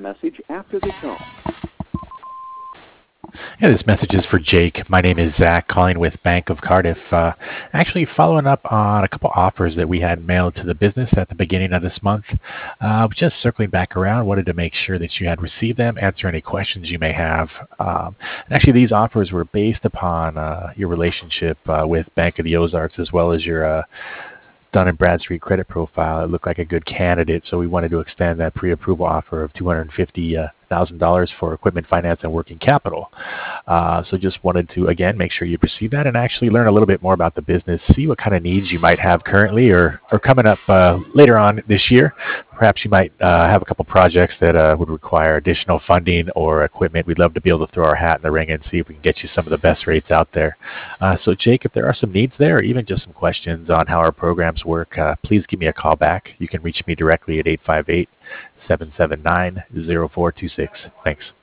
message after the tone. Yeah, this message is for Jake. My name is Zach, calling with Bank of Cardiff. Actually, following up on a couple offers that we had mailed to the business at the beginning of this month. Just circling back around, wanted to make sure that you had received them, answer any questions you may have. And actually, these offers were based upon your relationship with Bank of the Ozarks, as well as your Dun and Bradstreet credit profile. It looked like a good candidate, so we wanted to extend that pre-approval offer of $250,000 for equipment finance and working capital. So just wanted to, again, make sure you receive that and actually learn a little bit more about the business, see what kind of needs you might have currently or coming up later on this year. Perhaps you might have a couple projects that would require additional funding or equipment. We'd love to be able to throw our hat in the ring and see if we can get you some of the best rates out there. So Jake, if there are some needs there, or even just some questions on how our programs work, please give me a call back. You can reach me directly at 858-779-0426. Thanks.